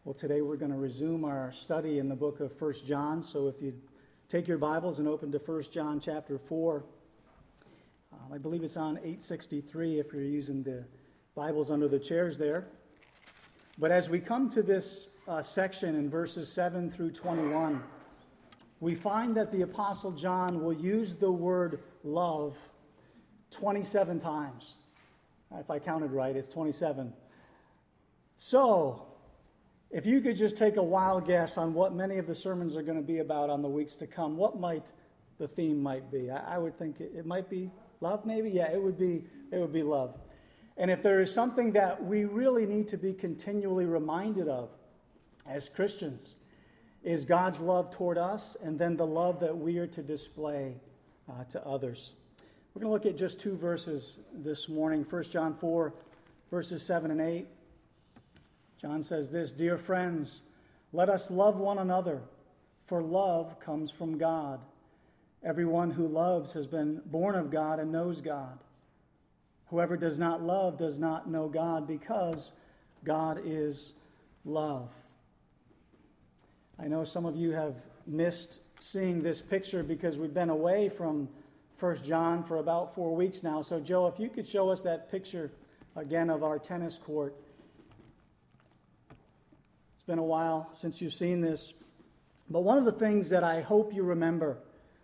Well, today we're going to resume our study in the book of 1 John. So if you take your Bibles and open to 1 John chapter 4, I believe it's on 863 if you're using the Bibles under the chairs there. But as we come to this section in verses 7 through 21, we find that the Apostle John will use the word love 27 times. If I counted right, it's 27. So, if you could just take a wild guess on what many of the sermons are going to be about on the weeks to come, what might the theme might be? I would think it might be love, maybe? Yeah, it would be love. And if there is something that we really need to be continually reminded of as Christians, is God's love toward us and then the love that we are to display to others. We're going to look at just two verses this morning. 1 John 4, verses 7 and 8. John says this, "Dear friends, let us love one another, for love comes from God. Everyone who loves has been born of God and knows God. Whoever does not love does not know God, because God is love." I know some of you have missed seeing this picture because we've been away from 1 John for about 4 weeks now. So Joe, if you could show us that picture again of our tennis court. It's been a while since you've seen this. But one of the things that I hope you remember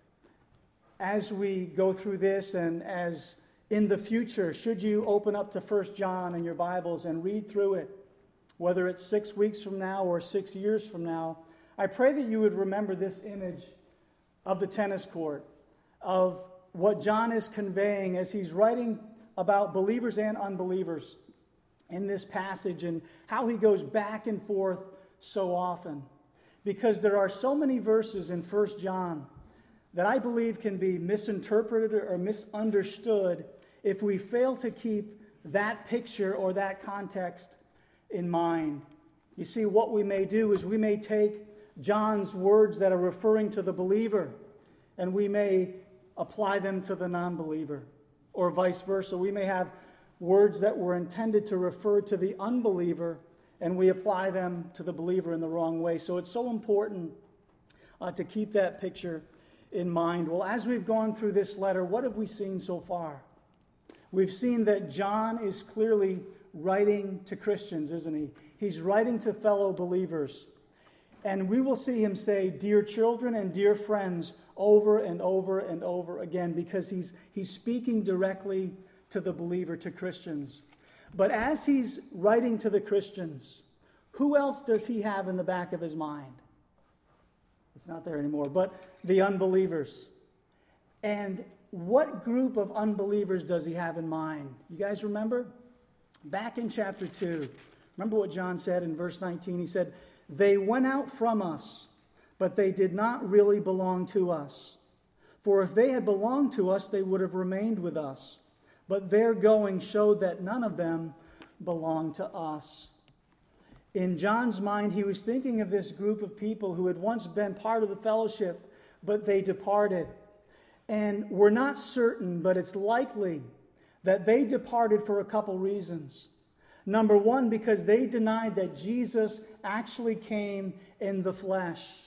as we go through this and as in the future, should you open up to 1 John in your Bibles and read through it, whether it's 6 weeks from now or 6 years from now, I pray that you would remember this image of the tennis court, of what John is conveying as he's writing about believers and unbelievers in this passage and how he goes back and forth so often. Because there are so many verses in 1 John that I believe can be misinterpreted or misunderstood if we fail to keep that picture or that context in mind. You see, what we may do is we may take John's words that are referring to the believer and we may apply them to the non-believer, or vice versa. We may have words that were intended to refer to the unbeliever and we apply them to the believer in the wrong way. So it's so important to keep that picture in mind. Well, as we've gone through this letter, what have we seen so far? We've seen that John is clearly writing to Christians, isn't he? He's writing to fellow believers. And we will see him say, "Dear children" and "dear friends" over and over and over again, because he's speaking directly to the believer, to Christians. But as he's writing to the Christians, who else does he have in the back of his mind? It's not there anymore, but the unbelievers. And what group of unbelievers does he have in mind? You guys remember? Back in chapter 2, remember what John said in verse 19? He said, "They went out from us, but they did not really belong to us. For if they had belonged to us, they would have remained with us. But their going showed that none of them belonged to us." In John's mind, he was thinking of this group of people who had once been part of the fellowship, but they departed. And we're not certain, but it's likely that they departed for a couple reasons. Number one, because they denied that Jesus actually came in the flesh.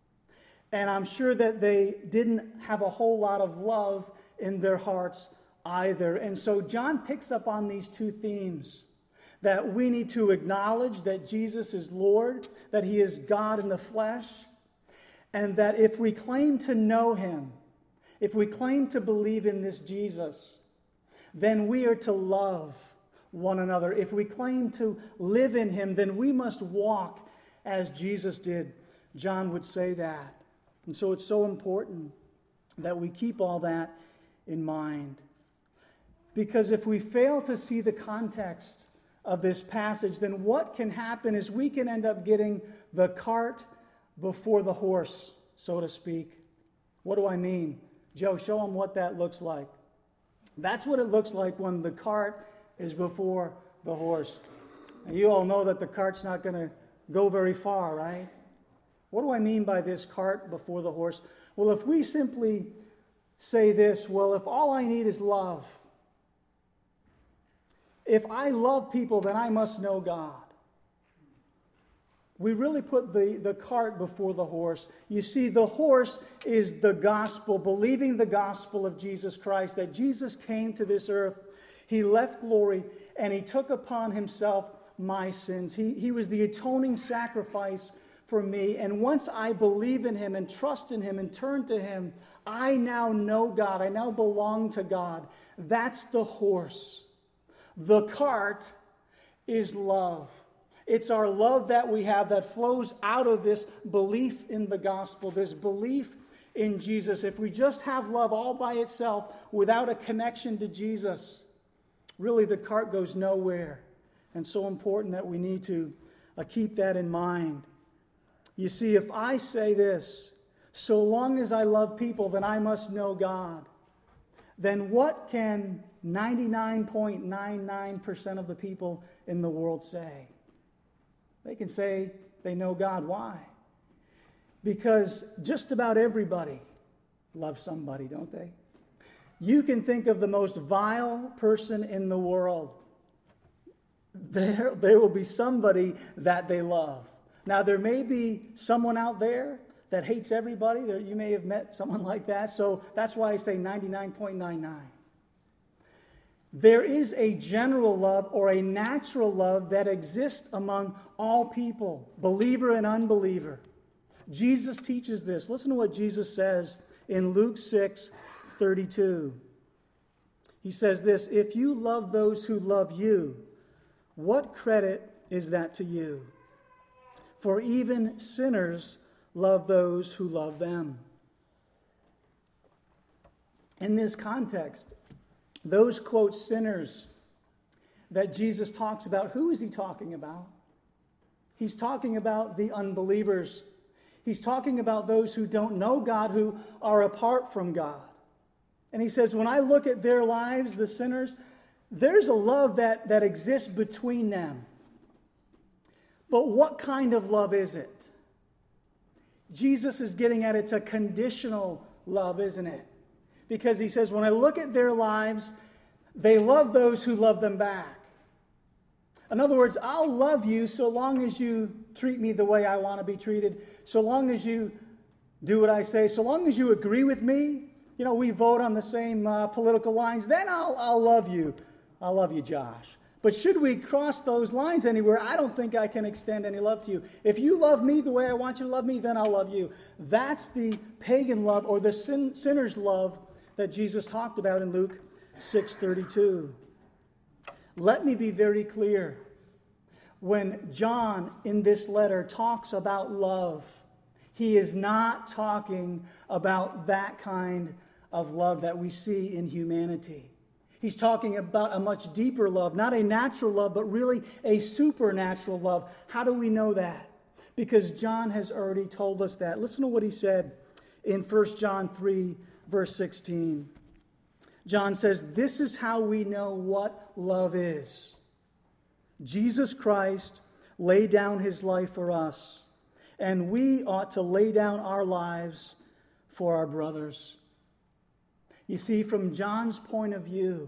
And I'm sure that they didn't have a whole lot of love in their hearts either. And so John picks up on these two themes. That we need to acknowledge that Jesus is Lord, that he is God in the flesh, and that if we claim to know him, if we claim to believe in this Jesus, then we are to love one another. If we claim to live in him, then we must walk as Jesus did. John would say that. And so it's so important that we keep all that in mind. Because if we fail to see the context of this passage, then what can happen is we can end up getting the cart before the horse, so to speak. What do I mean? Joe, show them what that looks like. That's what it looks like when the cart is before the horse. And you all know that the cart's not going to go very far, right? What do I mean by this cart before the horse? Well, if we simply say this, well, if all I need is love, if I love people, then I must know God. We really put the cart before the horse. You see, the horse is the gospel, believing the gospel of Jesus Christ, that Jesus came to this earth. He left glory, and he took upon himself my sins. He was the atoning sacrifice for me. And once I believe in him and trust in him and turn to him, I now know God. I now belong to God. That's the horse. The cart is love. It's our love that we have that flows out of this belief in the gospel, this belief in Jesus. If we just have love all by itself without a connection to Jesus, really the cart goes nowhere. And so important that we need to keep that in mind. You see, if I say this, so long as I love people, then I must know God, then what can 99.99% of the people in the world say? They can say they know God. Why? Because just about everybody loves somebody, don't they? You can think of the most vile person in the world. There will be somebody that they love. Now, there may be someone out there that hates everybody. You may have met someone like that. So that's why I say 99.99. There is a general love or a natural love that exists among all people, believer and unbeliever. Jesus teaches this. Listen to what Jesus says in Luke 6:32. He says this, "If you love those who love you, what credit is that to you? For even sinners love those who love them." In this context, those, quote, sinners that Jesus talks about, who is he talking about? He's talking about the unbelievers. He's talking about those who don't know God, who are apart from God. And he says, when I look at their lives, the sinners, there's a love that exists between them. But what kind of love is it? Jesus is getting at it's a conditional love, isn't it? Because he says, when I look at their lives, they love those who love them back. In other words, I'll love you so long as you treat me the way I want to be treated, so long as you do what I say, so long as you agree with me, we vote on the same political lines, then I'll love you. I'll love you, Josh. But should we cross those lines anywhere, I don't think I can extend any love to you. If you love me the way I want you to love me, then I'll love you. That's the pagan love or the sinner's love that Jesus talked about in Luke 6:32. Let me be very clear. When John in this letter talks about love, he is not talking about that kind of love that we see in humanity. He's talking about a much deeper love, not a natural love, but really a supernatural love. How do we know that? Because John has already told us that. Listen to what he said in 1 John 3, verse 16. John says, "This is how we know what love is. Jesus Christ laid down his life for us, and we ought to lay down our lives for our brothers." You see, from John's point of view,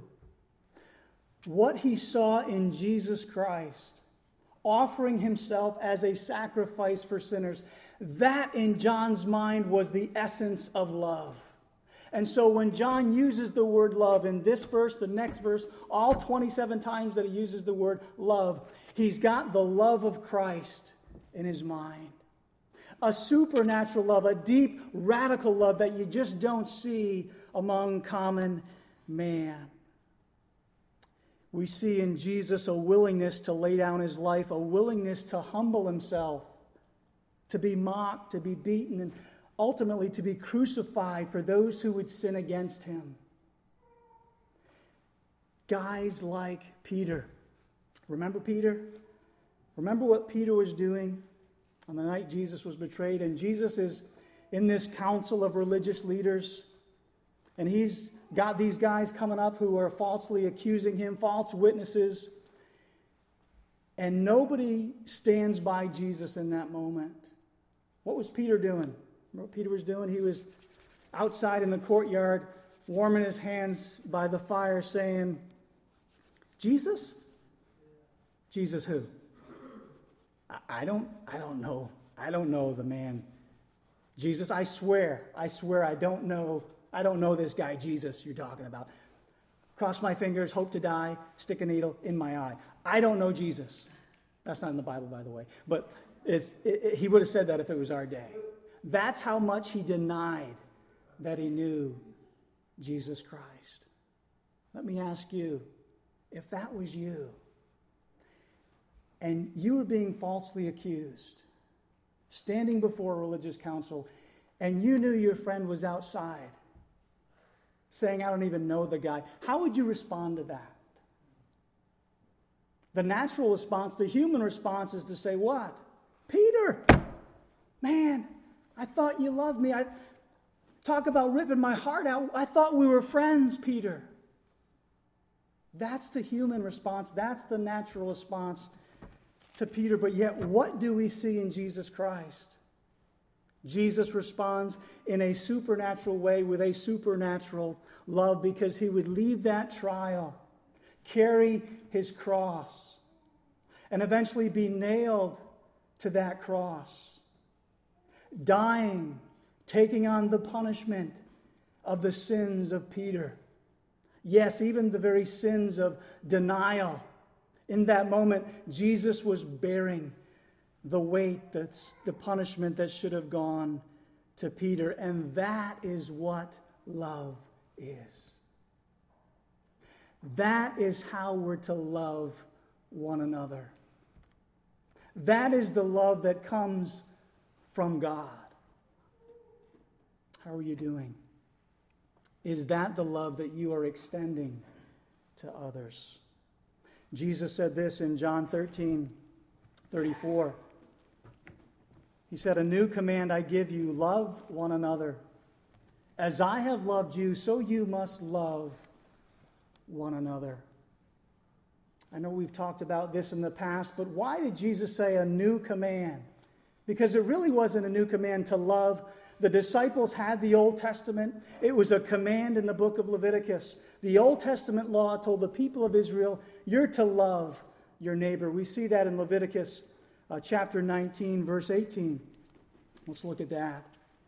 what he saw in Jesus Christ, offering himself as a sacrifice for sinners, that in John's mind was the essence of love. And so when John uses the word love in this verse, the next verse, all 27 times that he uses the word love, he's got the love of Christ in his mind. A supernatural love, a deep, radical love that you just don't see among common man. We see in Jesus a willingness to lay down his life, a willingness to humble himself, to be mocked, to be beaten, and ultimately to be crucified for those who would sin against him. Guys like Peter. Remember Peter? Remember what Peter was doing on the night Jesus was betrayed? And Jesus is in this council of religious leaders. And he's got these guys coming up who are falsely accusing him, false witnesses. And nobody stands by Jesus in that moment. What was Peter doing? Remember what Peter was doing? He was outside in the courtyard, warming his hands by the fire, saying, "Jesus? Jesus who? I don't know. I don't know the man. Jesus, I swear, I don't know this guy, Jesus, you're talking about. Cross my fingers, hope to die, stick a needle in my eye. I don't know Jesus. That's not in the Bible, by the way. But he would have said that if it was our day. That's how much he denied that he knew Jesus Christ. Let me ask you, if that was you, and you were being falsely accused, standing before a religious council, and you knew your friend was outside, saying, I don't even know the guy, how would you respond to that? The natural response, the human response is to say, what? Peter, man, I thought you loved me. Talk about ripping my heart out. I thought we were friends, Peter. That's the human response. That's the natural response to Peter. But yet, what do we see in Jesus Christ? Jesus responds in a supernatural way with a supernatural love, because he would leave that trial, carry his cross, and eventually be nailed to that cross, dying, taking on the punishment of the sins of Peter. Yes, even the very sins of denial. In that moment, Jesus was bearing the weight, the punishment that should have gone to Peter. And that is what love is. That is how we're to love one another. That is the love that comes from God. How are you doing? Is that the love that you are extending to others? Jesus said this in John 13:34. He said, a new command I give you, love one another. As I have loved you, so you must love one another. I know we've talked about this in the past, but why did Jesus say a new command? Because it really wasn't a new command to love. The disciples had the Old Testament. It was a command in the book of Leviticus. The Old Testament law told the people of Israel, you're to love your neighbor. We see that in Leviticus chapter 19, verse 18. Let's look at that.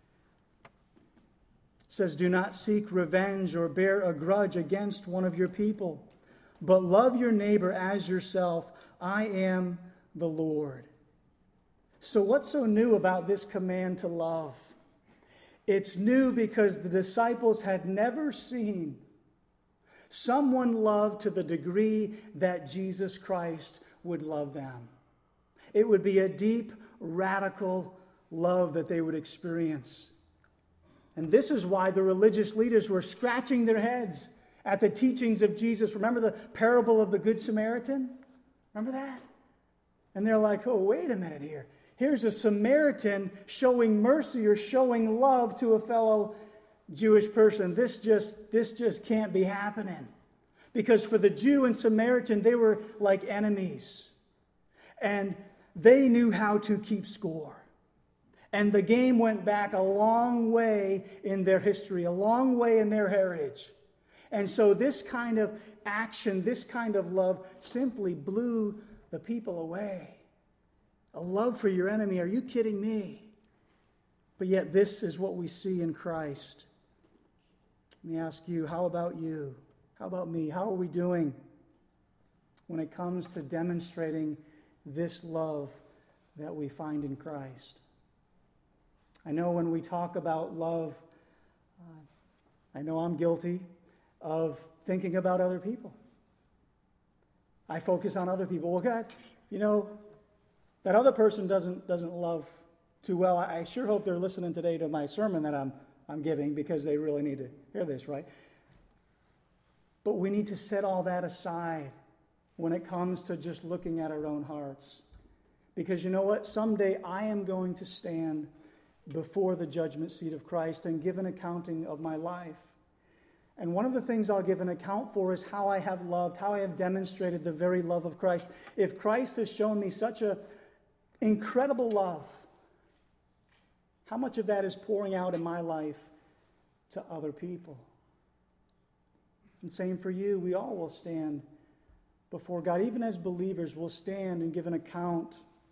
It says, do not seek revenge or bear a grudge against one of your people, but love your neighbor as yourself. I am the Lord. So what's so new about this command to love? It's new because the disciples had never seen someone love to the degree that Jesus Christ would love them. It would be a deep, radical love that they would experience. And this is why the religious leaders were scratching their heads at the teachings of Jesus. Remember the parable of the Good Samaritan? Remember that? And they're like, oh, wait a minute here. Here's a Samaritan showing mercy or showing love to a fellow Jewish person. This just can't be happening. Because for the Jew and Samaritan, they were like enemies. And they knew how to keep score. And the game went back a long way in their history, a long way in their heritage. And so this kind of action, this kind of love simply blew the people away. A love for your enemy, are you kidding me? But yet this is what we see in Christ. Let me ask you, how about you? How about me? How are we doing when it comes to demonstrating this love that we find in Christ? I know when we talk about love, I know I'm guilty of thinking about other people. I focus on other people. Well, God, that other person doesn't love too well. I sure hope they're listening today to my sermon that I'm giving, because they really need to hear this, right? But we need to set all that aside when it comes to just looking at our own hearts. Because you know what? Someday I am going to stand before the judgment seat of Christ and give an accounting of my life. And one of the things I'll give an account for is how I have loved, how I have demonstrated the very love of Christ. If Christ has shown me such an incredible love, how much of that is pouring out in my life to other people? And same for you. We all will stand before God. Even as believers, we'll stand and give an account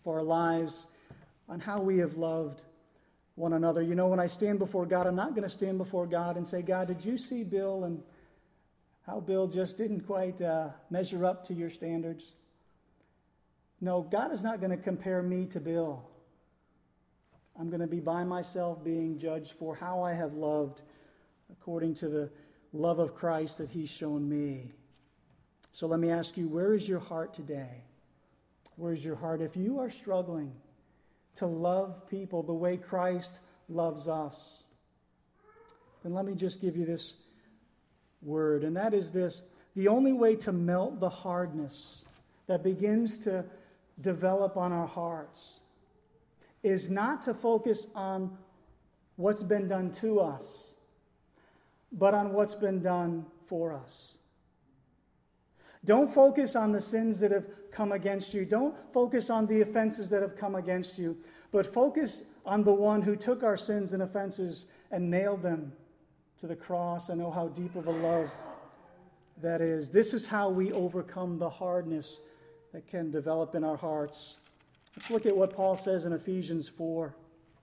for our lives, on how we have loved one another. You know, when I stand before God, I'm not going to stand before God and say, God, did you see Bill and how Bill just didn't quite measure up to your standards? No, God is not going to compare me to Bill. I'm going to be by myself being judged for how I have loved according to the love of Christ that he's shown me. So let me ask you, where is your heart today? Where is your heart? If you are struggling to love people the way Christ loves us, then let me just give you this word, and that is this: the only way to melt the hardness that begins to develop on our hearts is not to focus on what's been done to us, but on what's been done for us. Don't focus on the sins that have come against you. Don't focus on the offenses that have come against you, but focus on the one who took our sins and offenses and nailed them to the cross. I know how deep of a love that is. This is how we overcome the hardness that can develop in our hearts. Let's look at what Paul says in Ephesians 4.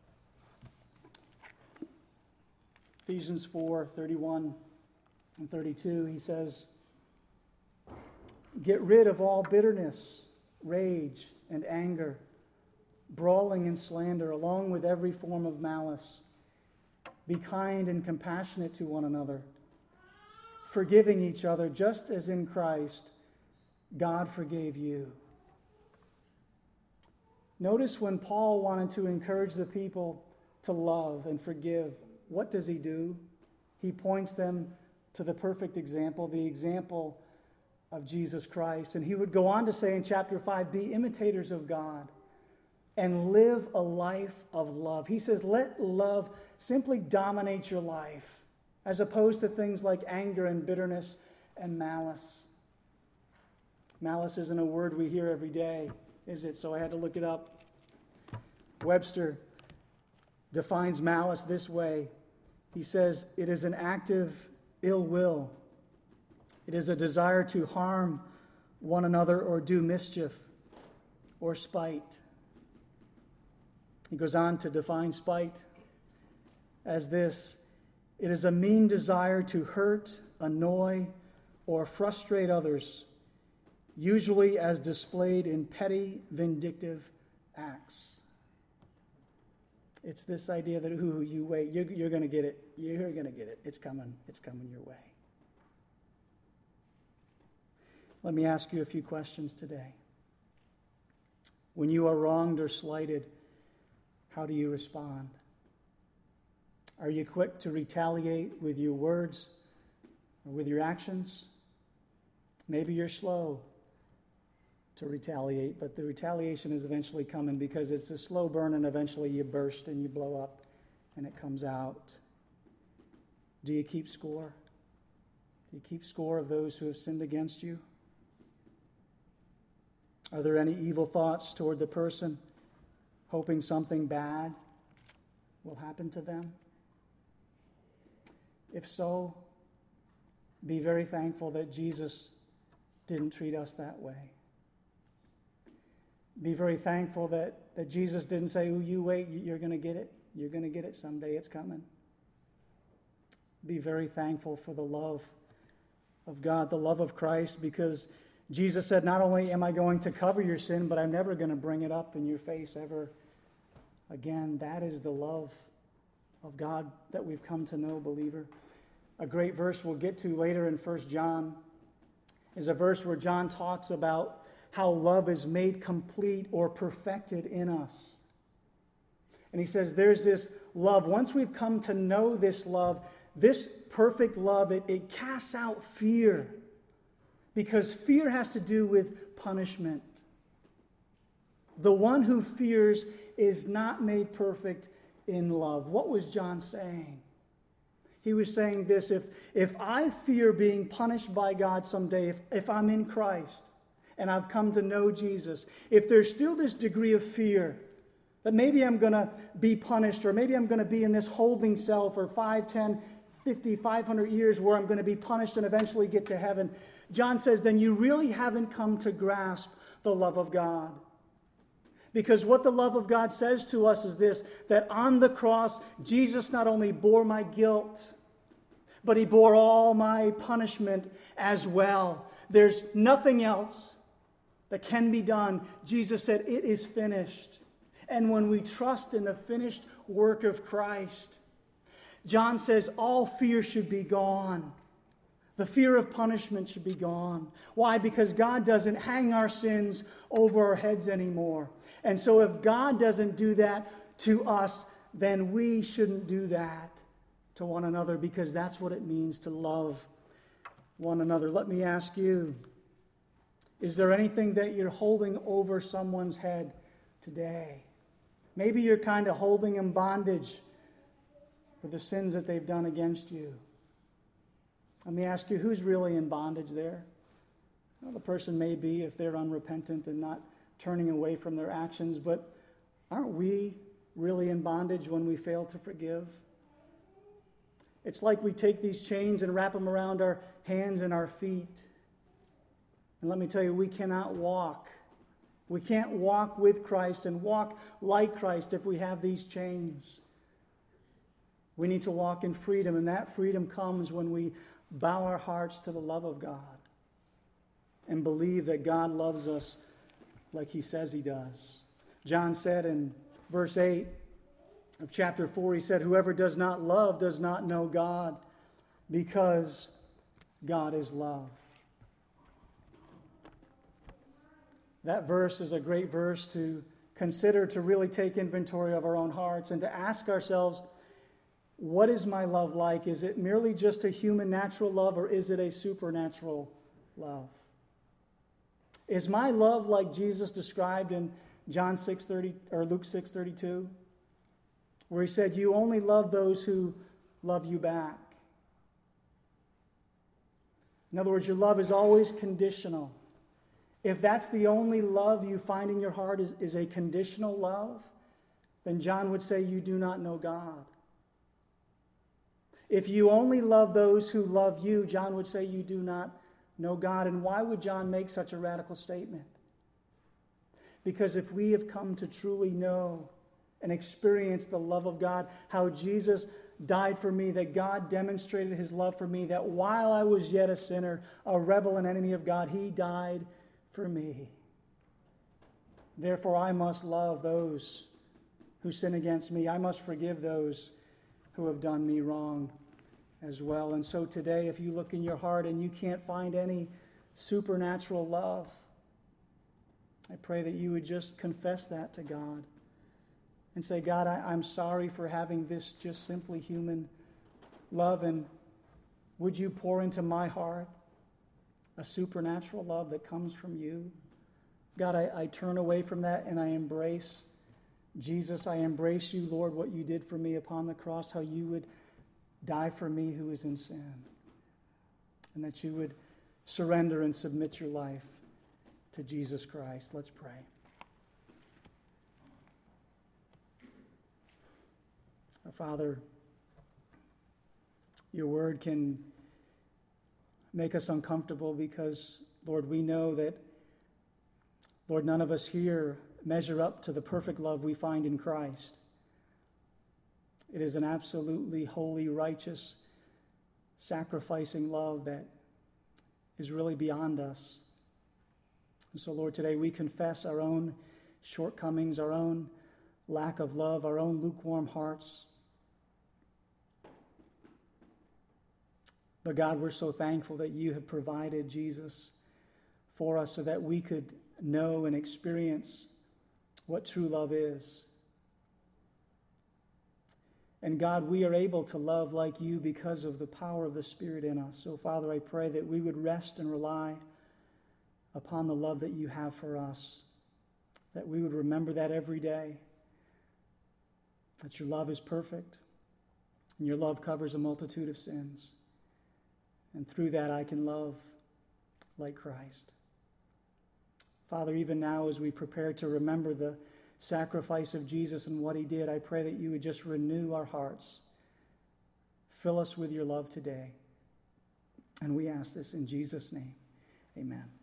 Ephesians 4:31 and 32, he says, "Get rid of all bitterness, rage, and anger, brawling and slander, along with every form of malice. Be kind and compassionate to one another, forgiving each other, just as in Christ God forgave you." Notice when Paul wanted to encourage the people to love and forgive, what does he do? He points them to the perfect example, the example of Jesus Christ. And he would go on to say in chapter 5, be imitators of God and live a life of love. He says, let love simply dominate your life, as opposed to things like anger and bitterness and malice. Malice isn't a word we hear every day, is it? So I had to look it up. Webster defines malice this way. He says, it is an active ill will. It is a desire to harm one another or do mischief or spite. He goes on to define spite as this: it is a mean desire to hurt, annoy, or frustrate others, usually as displayed in petty, vindictive acts. It's this idea that, ooh, you wait, you're going to get it. You're going to get it. It's coming your way. Let me ask you a few questions today. When you are wronged or slighted, how do you respond? Are you quick to retaliate with your words or with your actions? Maybe you're slow to retaliate, but the retaliation is eventually coming because it's a slow burn and eventually you burst and you blow up and it comes out. Do you keep score? Do you keep score of those who have sinned against you? Are there any evil thoughts toward the person, hoping something bad will happen to them? If so, be very thankful that Jesus didn't treat us that way. Be very thankful that Jesus didn't say, oh, you wait, you're going to get it. You're going to get it someday. It's coming. Be very thankful for the love of God, the love of Christ, because Jesus said, not only am I going to cover your sin, but I'm never going to bring it up in your face ever again. That is the love of God that we've come to know, believer. A great verse we'll get to later in 1 John is a verse where John talks about how love is made complete or perfected in us. And he says there's this love. Once we've come to know this love, this perfect love, it casts out fear. Because fear has to do with punishment. The one who fears is not made perfect in love. What was John saying? He was saying this: if I fear being punished by God someday, if I'm in Christ and I've come to know Jesus, if there's still this degree of fear that maybe I'm going to be punished, or maybe I'm going to be in this holding cell for 5, 10, 50, 500 years where I'm going to be punished and eventually get to heaven, John says, then you really haven't come to grasp the love of God. Because what the love of God says to us is this, that on the cross, Jesus not only bore my guilt, but he bore all my punishment as well. There's nothing else that can be done. Jesus said, it is finished. And when we trust in the finished work of Christ, John says all fear should be gone. The fear of punishment should be gone. Why? Because God doesn't hang our sins over our heads anymore. And so if God doesn't do that to us, then we shouldn't do that to one another, because that's what it means to love one another. Let me ask you, is there anything that you're holding over someone's head today? Maybe you're kind of holding in bondage for the sins that they've done against you. Let me ask you, who's really in bondage there? Well, the person may be if they're unrepentant and not turning away from their actions, but aren't we really in bondage when we fail to forgive? It's like we take these chains and wrap them around our hands and our feet. And let me tell you, we cannot walk. We can't walk with Christ and walk like Christ if we have these chains. We need to walk in freedom, and that freedom comes when we bow our hearts to the love of God and believe that God loves us like he says he does. John said in verse 8 of chapter 4, he said, whoever does not love does not know God, because God is love. That verse is a great verse to consider, to really take inventory of our own hearts and to ask ourselves, what is my love like? Is it merely just a human natural love, or is it a supernatural love? Is my love like Jesus described in John 6:30 or Luke 6:32, where he said, "You only love those who love you back"? In other words, your love is always conditional. If that's the only love you find in your heart is a conditional love, then John would say you do not know God. If you only love those who love you, John would say you do not know God. And why would John make such a radical statement? Because if we have come to truly know and experience the love of God, how Jesus died for me, that God demonstrated his love for me, that while I was yet a sinner, a rebel and enemy of God, he died for me. Therefore, I must love those who sin against me. I must forgive those who have done me wrong as well. And so today, if you look in your heart and you can't find any supernatural love, I pray that you would just confess that to God and say, God, I'm sorry for having this just simply human love, and would you pour into my heart a supernatural love that comes from you? God, I turn away from that and I embrace Jesus. I embrace you, Lord, what you did for me upon the cross, how you would die for me who is in sin, and that you would surrender and submit your life to Jesus Christ. Let's pray. Our Father, your word can make us uncomfortable because, Lord, we know that, Lord, none of us here measure up to the perfect love we find in Christ. It is an absolutely holy, righteous, sacrificing love that is really beyond us. And so, Lord, today we confess our own shortcomings, our own lack of love, our own lukewarm hearts. But God, we're so thankful that you have provided Jesus for us so that we could know and experience what true love is. And God, we are able to love like you because of the power of the Spirit in us. So, Father, I pray that we would rest and rely upon the love that you have for us, that we would remember that every day, that your love is perfect, and your love covers a multitude of sins. And through that, I can love like Christ. Father, even now as we prepare to remember the sacrifice of Jesus and what he did, I pray that you would just renew our hearts. Fill us with your love today. And we ask this in Jesus' name. Amen.